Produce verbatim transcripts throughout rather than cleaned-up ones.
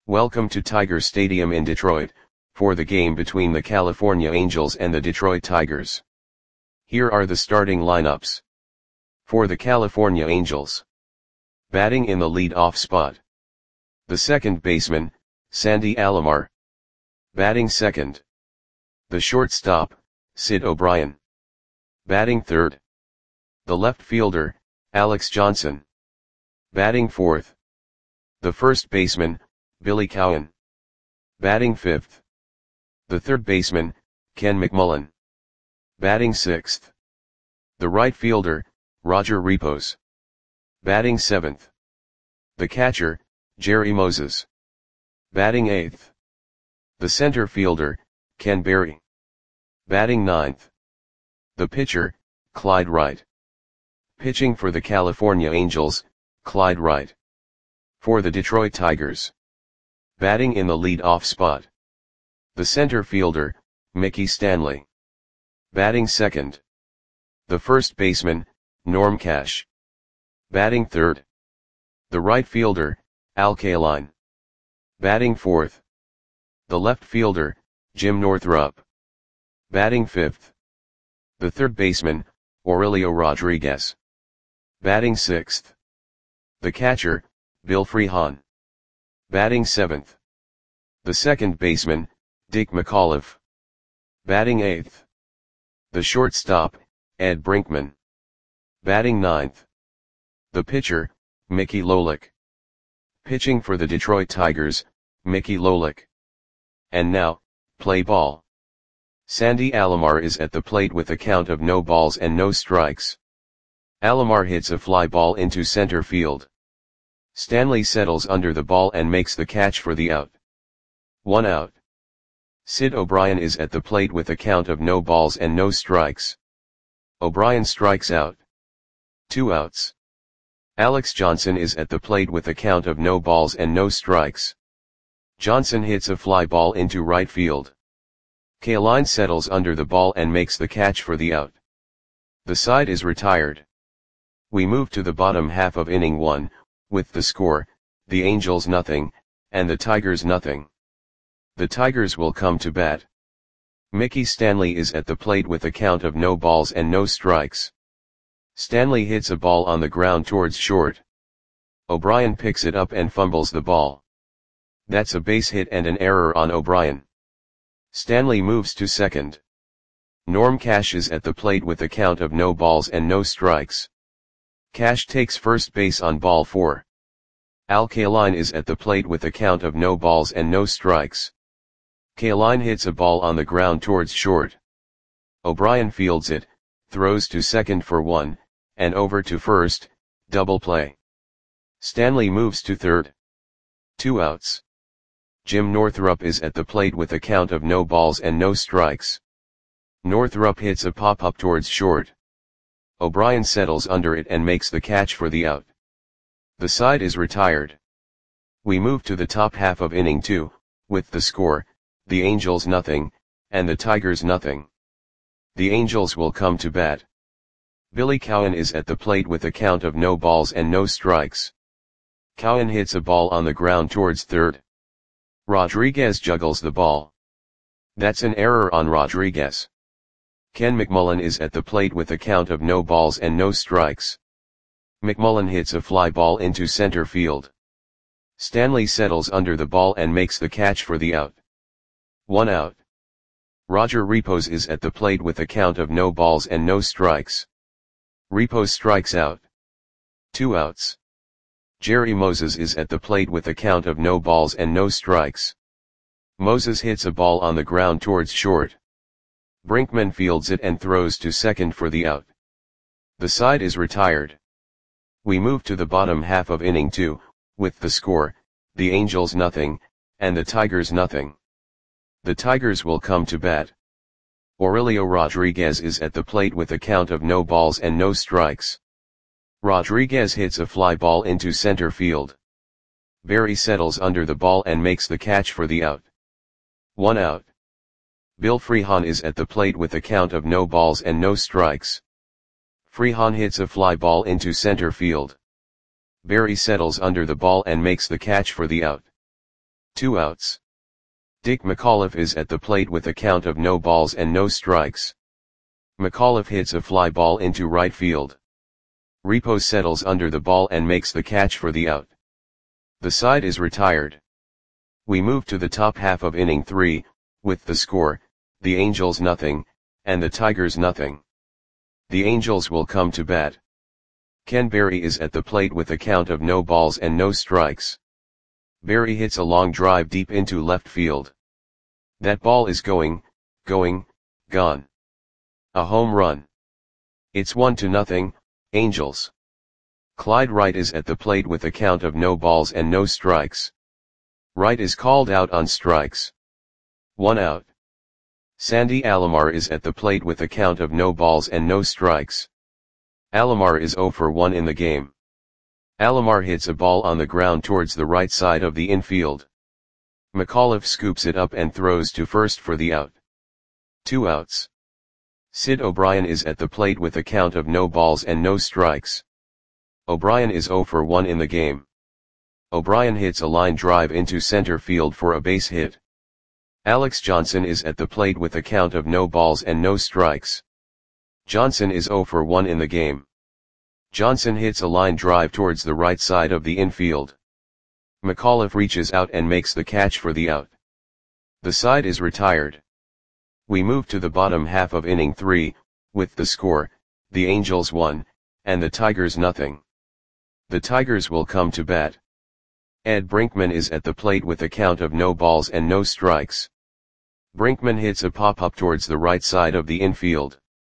Welcome to Tiger Stadium in Detroit, for the game between the California Angels and the Detroit Tigers. Here are the starting lineups. For the California Angels. Batting in the lead-off spot. The second baseman, Sandy Alomar. Batting second. The shortstop, Sid O'Brien. Batting third. The left fielder, Alex Johnson. Batting fourth. The first baseman, Billy Cowan. Batting fifth. The third baseman, Ken McMullen. Batting sixth. The right fielder, Roger Repos. Batting seventh. The catcher, Jerry Moses. Batting eighth. The center fielder, Ken Berry. Batting ninth. The pitcher, Clyde Wright. Pitching for the California Angels, Clyde Wright. For the Detroit Tigers. Batting in the lead-off spot. The center fielder, Mickey Stanley. Batting second. The first baseman, Norm Cash. Batting third. The right fielder, Al Kaline. Batting fourth. The left fielder, Jim Northrup. Batting fifth. The third baseman, Aurelio Rodriguez. Batting sixth. The catcher, Bill Freehan. Batting seventh. The second baseman, Dick McAuliffe. Batting eighth. The shortstop, Ed Brinkman. Batting ninth. The pitcher, Mickey Lolich. Pitching for the Detroit Tigers, Mickey Lolich. And now, play ball. Sandy Alomar is at the plate with a count of no balls and no strikes. Alomar hits a fly ball into center field. Stanley settles under the ball and makes the catch for the out. One out. Sid O'Brien is at the plate with a count of no balls and no strikes. O'Brien strikes out. Two outs. Alex Johnson is at the plate with a count of no balls and no strikes. Johnson hits a fly ball into right field. Kaline settles under the ball and makes the catch for the out. The side is retired. We move to the bottom half of inning one, with the score, the Angels nothing, and the Tigers nothing. The Tigers will come to bat. Mickey Stanley is at the plate with a count of no balls and no strikes. Stanley hits a ball on the ground towards short. O'Brien picks it up and fumbles the ball. That's a base hit and an error on O'Brien. Stanley moves to second. Norm Cash is at the plate with a count of no balls and no strikes. Cash takes first base on ball four. Al Kaline is at the plate with a count of no balls and no strikes. Kaline hits a ball on the ground towards short. O'Brien fields it, throws to second for one, and over to first, double play. Stanley moves to third. Two outs. Jim Northrup is at the plate with a count of no balls and no strikes. Northrup hits a pop-up towards short. O'Brien settles under it and makes the catch for the out. The side is retired. We move to the top half of inning two, with the score, the Angels nothing, and the Tigers nothing. The Angels will come to bat. Billy Cowan is at the plate with a count of no balls and no strikes. Cowan hits a ball on the ground towards third. Rodriguez juggles the ball. That's an error on Rodriguez. Ken McMullen is at the plate with a count of no balls and no strikes. McMullen hits a fly ball into center field. Stanley settles under the ball and makes the catch for the out. One out. Roger Repos is at the plate with a count of no balls and no strikes. Repos strikes out. Two outs. Jerry Moses is at the plate with a count of no balls and no strikes. Moses hits a ball on the ground towards short. Brinkman fields it and throws to second for the out. The side is retired. We move to the bottom half of inning two, with the score, the Angels nothing, and the Tigers nothing. The Tigers will come to bat. Aurelio Rodriguez is at the plate with a count of no balls and no strikes. Rodriguez hits a fly ball into center field. Berry settles under the ball and makes the catch for the out. One out. Bill Freehan is at the plate with a count of no balls and no strikes. Freehan hits a fly ball into center field. Berry settles under the ball and makes the catch for the out. Two outs. Dick McAuliffe is at the plate with a count of no balls and no strikes. McAuliffe hits a fly ball into right field. Repos settles under the ball and makes the catch for the out. The side is retired. We move to the top half of inning three, with the score, the Angels nothing, and the Tigers nothing. The Angels will come to bat. Ken Berry is at the plate with a count of no balls and no strikes. Berry hits a long drive deep into left field. That ball is going, going, gone. A home run. It's one to nothing, Angels. Clyde Wright is at the plate with a count of no balls and no strikes. Wright is called out on strikes. One out. Sandy Alomar is at the plate with a count of no balls and no strikes. Alomar is oh for one in the game. Alomar hits a ball on the ground towards the right side of the infield. McAuliffe scoops it up and throws to first for the out. Two outs. Sid O'Brien is at the plate with a count of no balls and no strikes. O'Brien is oh for one in the game. O'Brien hits a line drive into center field for a base hit. Alex Johnson is at the plate with a count of no balls and no strikes. Johnson is oh for one in the game. Johnson hits a line drive towards the right side of the infield. McAuliffe reaches out and makes the catch for the out. The side is retired. We move to the bottom half of inning three, with the score, the Angels one, and the Tigers nothing. The Tigers will come to bat. Ed Brinkman is at the plate with a count of no balls and no strikes. Brinkman hits a pop-up towards the right side of the infield.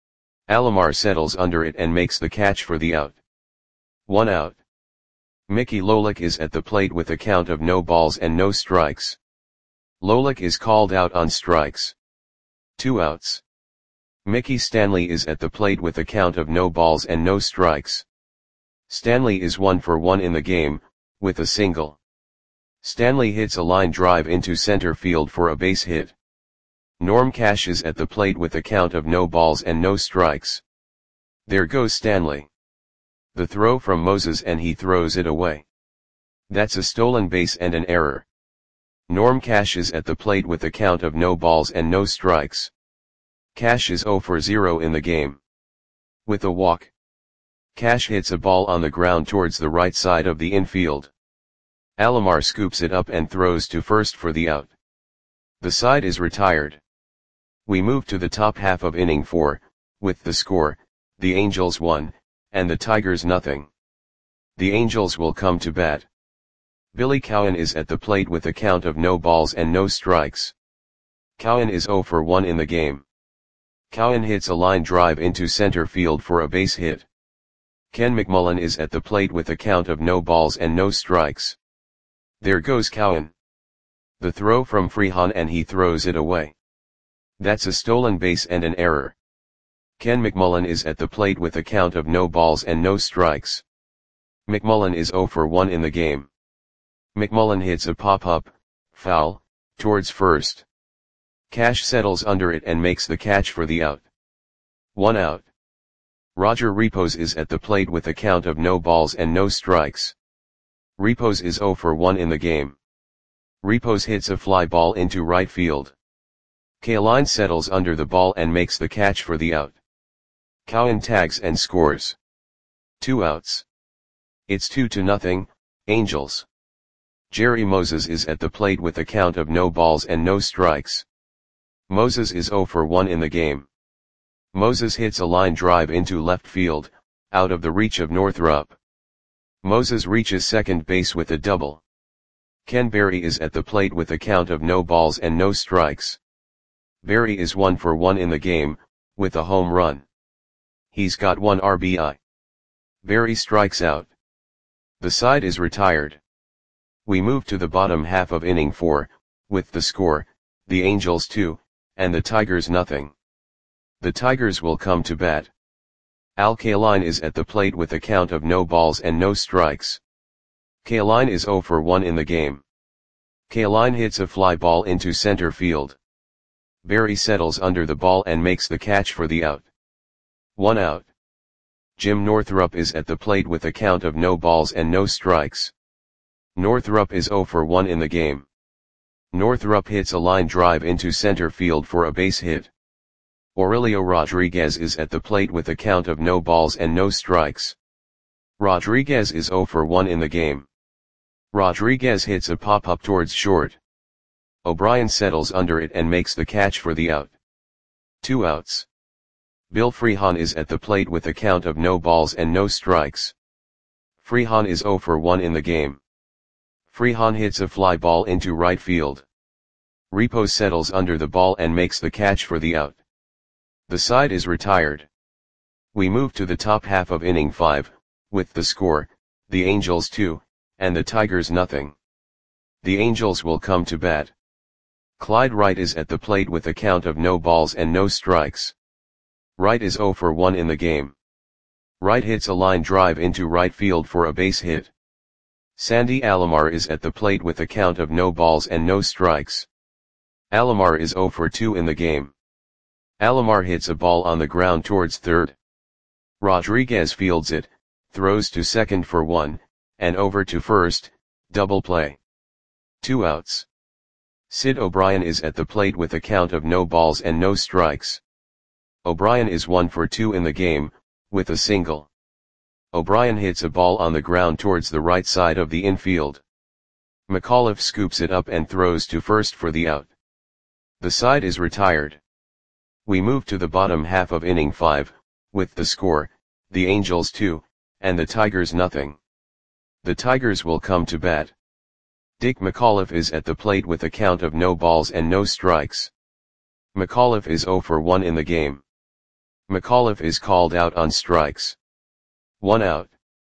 Alomar settles under it and makes the catch for the out. One out. Mickey Lolich is at the plate with a count of no balls and no strikes. Lolich is called out on strikes. Two outs. Mickey Stanley is at the plate with a count of no balls and no strikes. Stanley is one for one in the game, with a single. Stanley hits a line drive into center field for a base hit. Norm Cash is at the plate with a count of no balls and no strikes. There goes Stanley. The throw from Moses and he throws it away. That's a stolen base and an error. Norm Cash is at the plate with a count of no balls and no strikes. Cash is oh for zero in the game. With a walk. Cash hits a ball on the ground towards the right side of the infield. Alomar scoops it up and throws to first for the out. The side is retired. We move to the top half of inning four, with the score, the Angels one, and the Tigers nothing. The Angels will come to bat. Billy Cowan is at the plate with a count of no balls and no strikes. Cowan is oh for one in the game. Cowan hits a line drive into center field for a base hit. Ken McMullen is at the plate with a count of no balls and no strikes. There goes Cowan. The throw from Freehan and he throws it away. That's a stolen base and an error. Ken McMullen is at the plate with a count of no balls and no strikes. McMullen is oh for one in the game. McMullen hits a pop-up, foul, towards first. Cash settles under it and makes the catch for the out. One out. Roger Repos is at the plate with a count of no balls and no strikes. Repos is oh for one in the game. Repos hits a fly ball into right field. Kaline settles under the ball and makes the catch for the out. Cowan tags and scores. Two outs. It's two to nothing, Angels. Jerry Moses is at the plate with a count of no balls and no strikes. Moses is oh for one in the game. Moses hits a line drive into left field, out of the reach of Northrup. Moses reaches second base with a double. Ken Berry is at the plate with a count of no balls and no strikes. Berry is one for one in the game, with a home run. He's got one R B I. Berry strikes out. The side is retired. We move to the bottom half of inning four, with the score, the Angels two, and the Tigers nothing. The Tigers will come to bat. Al Kaline is at the plate with a count of no balls and no strikes. Kaline is oh for one in the game. Kaline hits a fly ball into center field. Berry settles under the ball and makes the catch for the out. One out. Jim Northrup is at the plate with a count of no balls and no strikes. Northrup is oh for one in the game. Northrup hits a line drive into center field for a base hit. Aurelio Rodriguez is at the plate with a count of no balls and no strikes. Rodriguez is zero for one in the game. Rodriguez hits a pop-up towards short. O'Brien settles under it and makes the catch for the out. Two outs. Bill Freehan is at the plate with a count of no balls and no strikes. Freehan is zero for one in the game. Freehan hits a fly ball into right field. Repos settles under the ball and makes the catch for the out. The side is retired. We move to the top half of inning five, with the score, the Angels two, and the Tigers nothing. The Angels will come to bat. Clyde Wright is at the plate with a count of no balls and no strikes. Wright is zero for one in the game. Wright hits a line drive into right field for a base hit. Sandy Alomar is at the plate with a count of no balls and no strikes. Alomar is zero for two in the game. Alomar hits a ball on the ground towards third. Rodriguez fields it, throws to second for one, and over to first, double play. Two outs. Sid O'Brien is at the plate with a count of no balls and no strikes. O'Brien is one for two in the game, with a single. O'Brien hits a ball on the ground towards the right side of the infield. McAuliffe scoops it up and throws to first for the out. The side is retired. We move to the bottom half of inning five, with the score, the Angels two, and the Tigers nothing. The Tigers will come to bat. Dick McAuliffe is at the plate with a count of no balls and no strikes. McAuliffe is zero for one in the game. McAuliffe is called out on strikes. One out.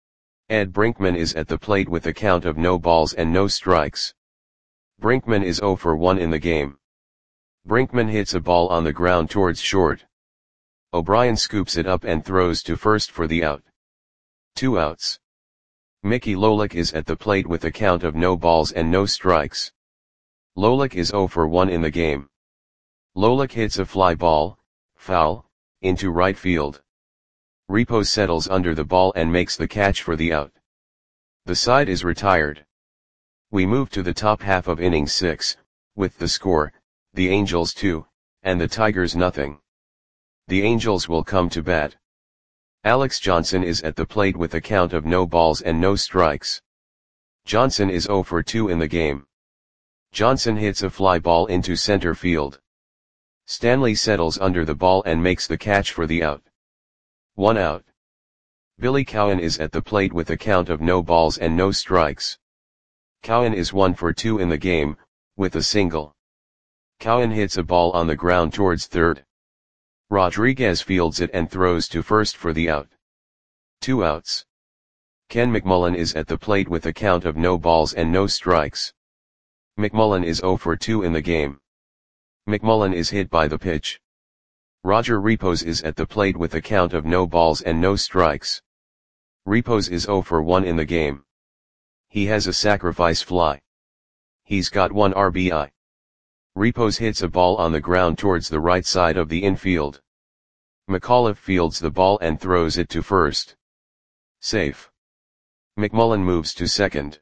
Ed Brinkman is at the plate with a count of no balls and no strikes. Brinkman is zero for one in the game. Brinkman hits a ball on the ground towards short. O'Brien scoops it up and throws to first for the out. Two outs. Mickey Lolick is at the plate with a count of no balls and no strikes. Lolick is zero for one in the game. Lolick hits a fly ball, foul, into right field. Repos settles under the ball and makes the catch for the out. The side is retired. We move to the top half of inning six, with the score, the Angels two, and the Tigers nothing. The Angels will come to bat. Alex Johnson is at the plate with a count of no balls and no strikes. Johnson is zero for two in the game. Johnson hits a fly ball into center field. Stanley settles under the ball and makes the catch for the out. One out. Billy Cowan is at the plate with a count of no balls and no strikes. Cowan is one for two in the game, with a single. Cowan hits a ball on the ground towards third. Rodriguez fields it and throws to first for the out. Two outs. Ken McMullen is at the plate with a count of no balls and no strikes. McMullen is zero for two in the game. McMullen is hit by the pitch. Roger Repos is at the plate with a count of no balls and no strikes. Repos is zero for one in the game. He has a sacrifice fly. He's got one R B I. Repos hits a ball on the ground towards the right side of the infield. McAuliffe fields the ball and throws it to first. Safe. McMullen moves to second.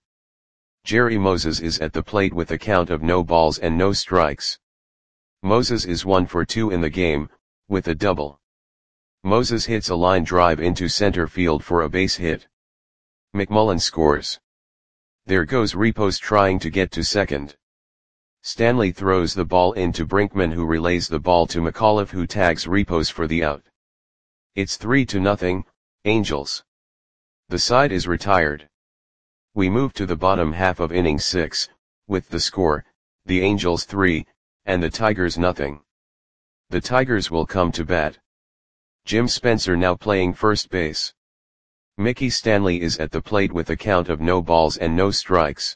Jerry Moses is at the plate with a count of no balls and no strikes. Moses is one for two in the game, with a double. Moses hits a line drive into center field for a base hit. McMullen scores. There goes Repos trying to get to second. Stanley throws the ball into Brinkman, who relays the ball to McAuliffe, who tags Repos for the out. It's three to nothing, Angels. The side is retired. We move to the bottom half of inning six, with the score, the Angels three, and the Tigers nothing. The Tigers will come to bat. Jim Spencer now playing first base. Mickey Stanley is at the plate with a count of no balls and no strikes.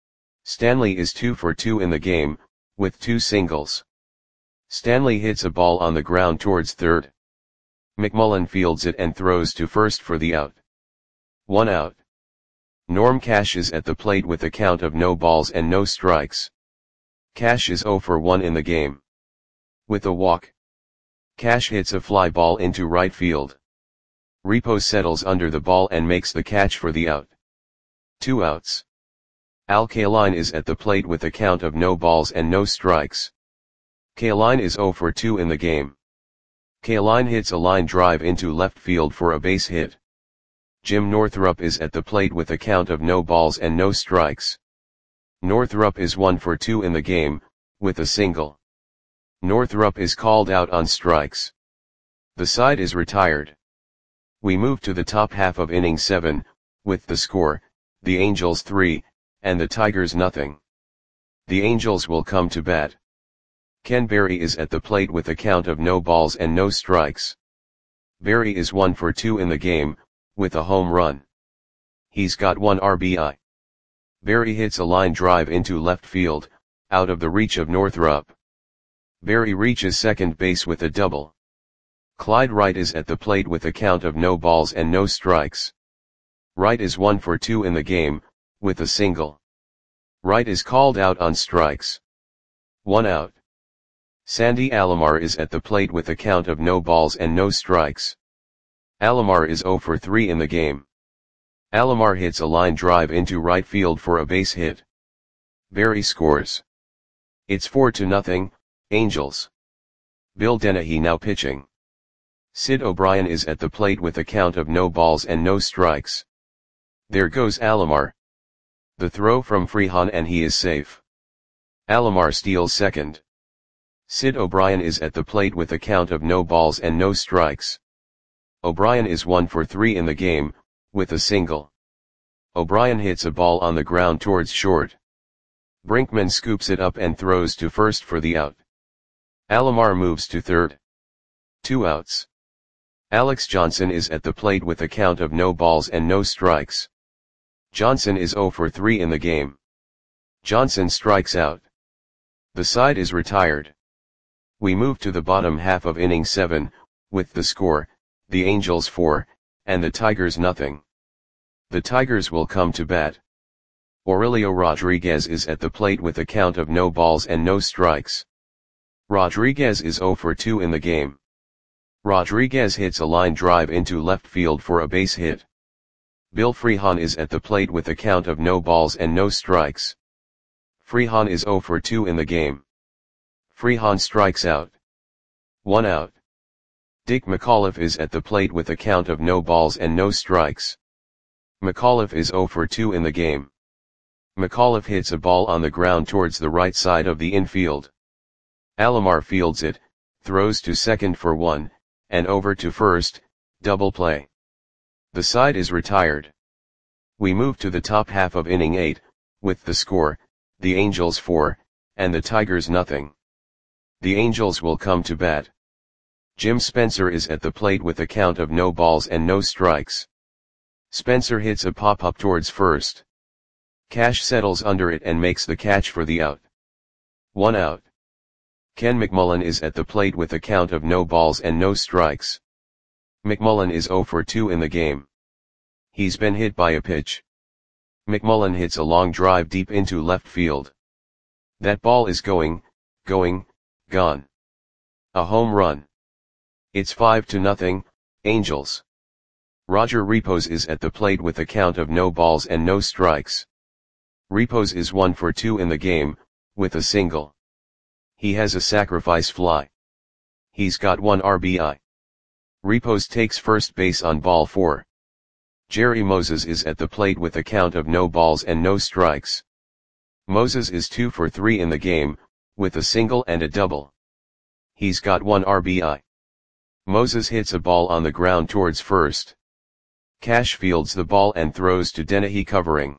Stanley is two for two in the game, with two singles. Stanley hits a ball on the ground towards third. McMullen fields it and throws to first for the out. One out. Norm Cash is at the plate with a count of no balls and no strikes. Cash is zero for one in the game. With a walk. Cash hits a fly ball into right field. Repos settles under the ball and makes the catch for the out. Two outs. Al Kaline is at the plate with a count of no balls and no strikes. Kaline is zero for two in the game. Kaline hits a line drive into left field for a base hit. Jim Northrup is at the plate with a count of no balls and no strikes. Northrup is one for two in the game, with a single. Northrup is called out on strikes. The side is retired. We move to the top half of inning seven, with the score, the Angels three, and the Tigers nothing. The Angels will come to bat. Ken Berry is at the plate with a count of no balls and no strikes. Berry is one for two in the game, with a home run. He's got one R B I. Berry hits a line drive into left field, out of the reach of Northrup. Berry reaches second base with a double. Clyde Wright is at the plate with a count of no balls and no strikes. Wright is one for two in the game, with a single. Wright is called out on strikes. One out. Sandy Alomar is at the plate with a count of no balls and no strikes. Alomar is zero for three in the game. Alomar hits a line drive into right field for a base hit. Berry scores. It's four to nothing, Angels. Bill Dennehy now pitching. Sid O'Brien is at the plate with a count of no balls and no strikes. There goes Alomar. The throw from Freehan and he is safe. Alomar steals second. Sid O'Brien is at the plate with a count of no balls and no strikes. O'Brien is one for three in the game, with a single. O'Brien hits a ball on the ground towards short. Brinkman scoops it up and throws to first for the out. Alomar moves to third. Two outs. Alex Johnson is at the plate with a count of no balls and no strikes. Johnson is zero for three in the game. Johnson strikes out. The side is retired. We move to the bottom half of inning seven, with the score, the Angels four, and the Tigers nothing. The Tigers will come to bat. Aurelio Rodriguez is at the plate with a count of no balls and no strikes. Rodriguez is zero for two in the game. Rodriguez hits a line drive into left field for a base hit. Bill Freehan is at the plate with a count of no balls and no strikes. Freehan is zero for two in the game. Freehan strikes out. One out. Dick McAuliffe is at the plate with a count of no balls and no strikes. McAuliffe is zero for two in the game. McAuliffe hits a ball on the ground towards the right side of the infield. Alomar fields it, throws to second for one, and over to first, double play. The side is retired. We move to the top half of inning eight, with the score, the Angels four, and the Tigers nothing. The Angels will come to bat. Jim Spencer is at the plate with a count of no balls and no strikes. Spencer hits a pop-up towards first. Cash settles under it and makes the catch for the out. One out. Ken McMullen is at the plate with a count of no balls and no strikes. McMullen is zero for two in the game. He's been hit by a pitch. McMullen hits a long drive deep into left field. That ball is going, going, gone. A home run. It's five to nothing, Angels. Roger Repos is at the plate with a count of no balls and no strikes. Repos is one for two in the game, with a single. He has a sacrifice fly. He's got one R B I. Repos takes first base on ball four. Jerry Moses is at the plate with a count of no balls and no strikes. Moses is two for three in the game, with a single and a double. He's got one R B I. Moses hits a ball on the ground towards first. Cash fields the ball and throws to Dennehy covering.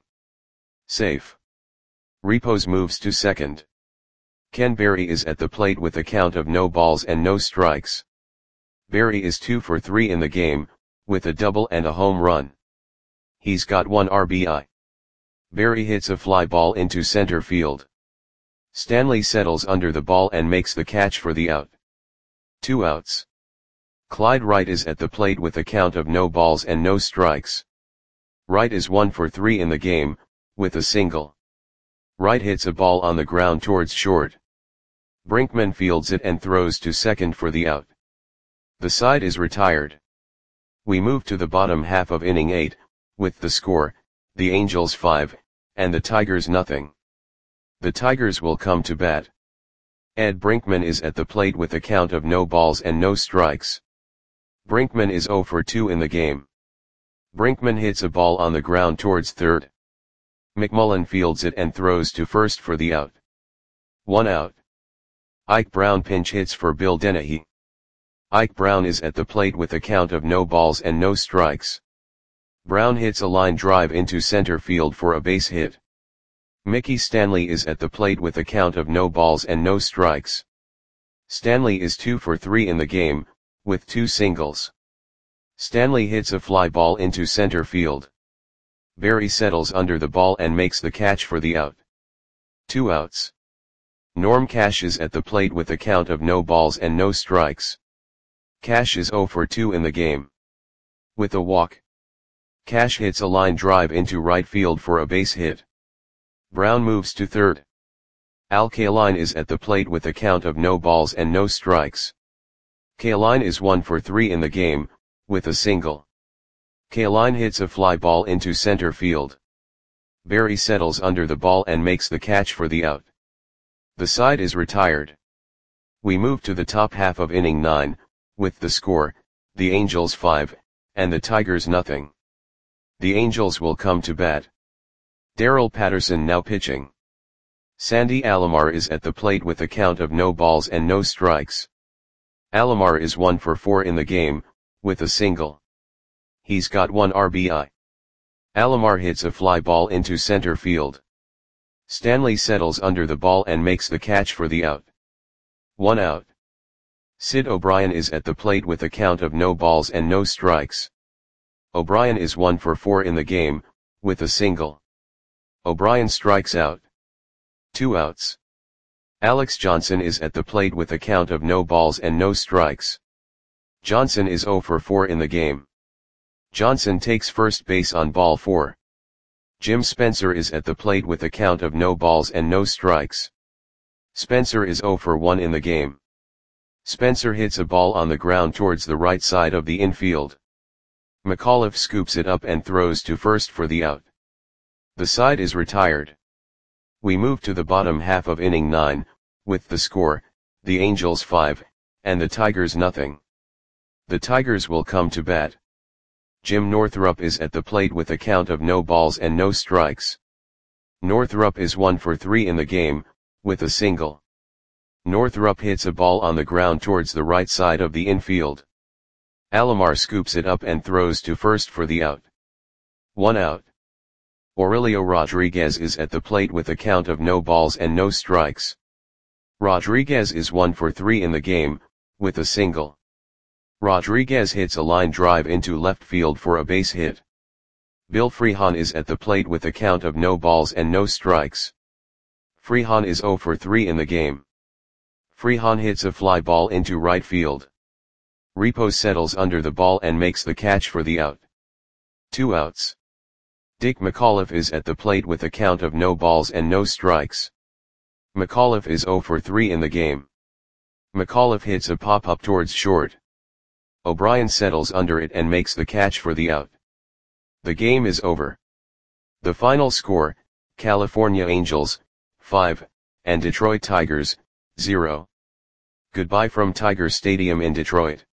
Safe. Repos moves to second. Ken Berry is at the plate with a count of no balls and no strikes. Berry is two for three in the game, with a double and a home run. He's got one R B I. Berry hits a fly ball into center field. Stanley settles under the ball and makes the catch for the out. Two outs. Clyde Wright is at the plate with a count of no balls and no strikes. Wright is one for three in the game, with a single. Wright hits a ball on the ground towards short. Brinkman fields it and throws to second for the out. The side is retired. We move to the bottom half of inning eight, with the score, the Angels five, and the Tigers nothing. The Tigers will come to bat. Ed Brinkman is at the plate with a count of no balls and no strikes. Brinkman is oh for two in the game. Brinkman hits a ball on the ground towards third. McMullen fields it and throws to first for the out. One out. Ike Brown pinch hits for Bill Dennehy. Ike Brown is at the plate with a count of no balls and no strikes. Brown hits a line drive into center field for a base hit. Mickey Stanley is at the plate with a count of no balls and no strikes. Stanley is two for three in the game, with two singles. Stanley hits a fly ball into center field. Barry settles under the ball and makes the catch for the out. Two outs. Norm Cash is at the plate with a count of no balls and no strikes. Cash is oh for two in the game. With a walk. Cash hits a line drive into right field for a base hit. Brown moves to third. Al Kaline is at the plate with a count of no balls and no strikes. Kaline is one for three in the game, with a single. Kaline hits a fly ball into center field. Barry settles under the ball and makes the catch for the out. The side is retired. We move to the top half of inning nine, with the score, the Angels five, and the Tigers nothing. The Angels will come to bat. Darrell Patterson now pitching. Sandy Alomar is at the plate with a count of no balls and no strikes. Alomar is one for four in the game, with a single. He's got one R B I. Alomar hits a fly ball into center field. Stanley settles under the ball and makes the catch for the out. One out. Sid O'Brien is at the plate with a count of no balls and no strikes. O'Brien is one for four in the game, with a single. O'Brien strikes out. Two outs. Alex Johnson is at the plate with a count of no balls and no strikes. Johnson is oh for four in the game. Johnson takes first base on ball four. Jim Spencer is at the plate with a count of no balls and no strikes. Spencer is oh for one in the game. Spencer hits a ball on the ground towards the right side of the infield. McAuliffe scoops it up and throws to first for the out. The side is retired. We move to the bottom half of inning nine, with the score, the Angels five, and the Tigers nothing. The Tigers will come to bat. Jim Northrup is at the plate with a count of no balls and no strikes. Northrup is one for three in the game, with a single. Northrup hits a ball on the ground towards the right side of the infield. Alomar scoops it up and throws to first for the out. One out. Aurelio Rodriguez is at the plate with a count of no balls and no strikes. Rodriguez is one for three in the game, with a single. Rodriguez hits a line drive into left field for a base hit. Bill Freehan is at the plate with a count of no balls and no strikes. Freehan is oh for three in the game. Freehan hits a fly ball into right field. Repo settles under the ball and makes the catch for the out. Two outs. Dick McAuliffe is at the plate with a count of no balls and no strikes. McAuliffe is oh for three in the game. McAuliffe hits a pop-up towards short. O'Brien settles under it and makes the catch for the out. The game is over. The final score, California Angels, five, and Detroit Tigers, zero. Goodbye from Tiger Stadium in Detroit.